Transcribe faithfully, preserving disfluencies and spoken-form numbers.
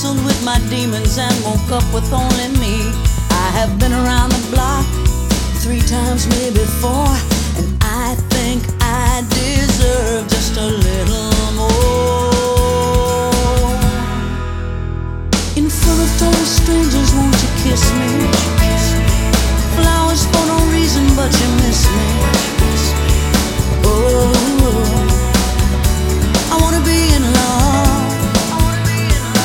wrestled with my demons and woke up with only me. I have been around the block three times, maybe four, and I think I deserve just a little more. In front of total strangers, won't you kiss me? Flowers for no reason, but you miss me.